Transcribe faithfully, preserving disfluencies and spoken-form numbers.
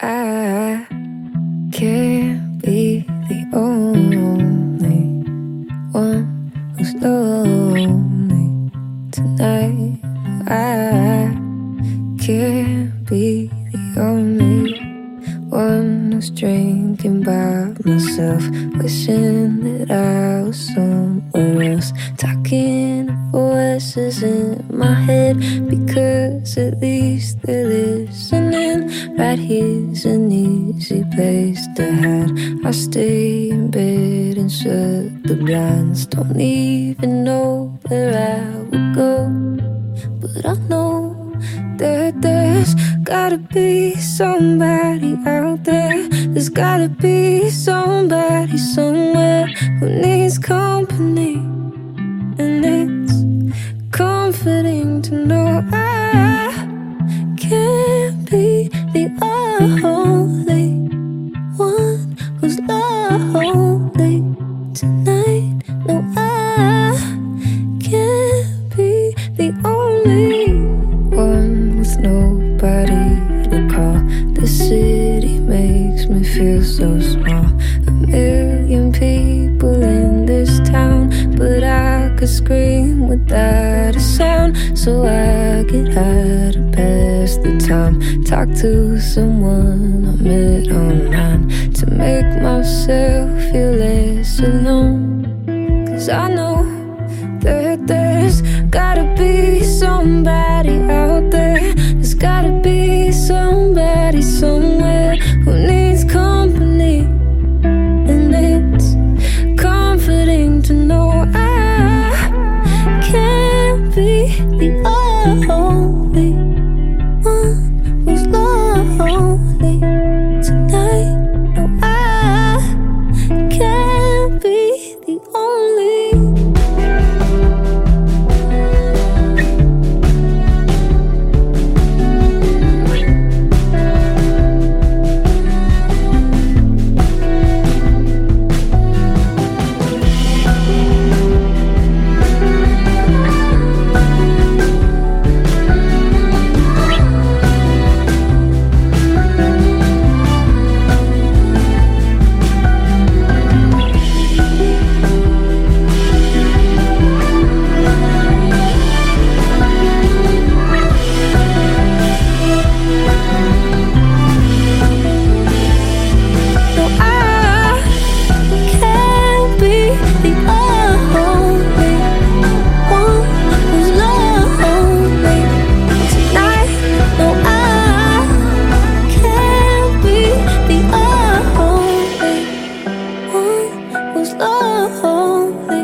I can't be the only one who's lonely tonight. I can't be the only one who's drinking by myself, wishing that I was somewhere else, talking to voices in my head, because at least they're listening. Right here's an easy place to hide. I stay in bed and shut the blinds. Don't even know where I would go, but I know that there's gotta be somebody out there. There's gotta be somebody somewhere who needs company, and it's comforting to know I can't be the only one who's lonely tonight. No, I can't be the only one with nobody to call. The city makes me feel so small. A million people in this town, but I could scream without a sound. So I get high to pass the time, talk to someone I met online, to make myself feel less alone. Cause I know that there's gotta be somebody out there. There's gotta be somebody somewhere who needs company, and it's comforting to know I can't be the only one who's lonely tonight. No, I can't be the only. Lonely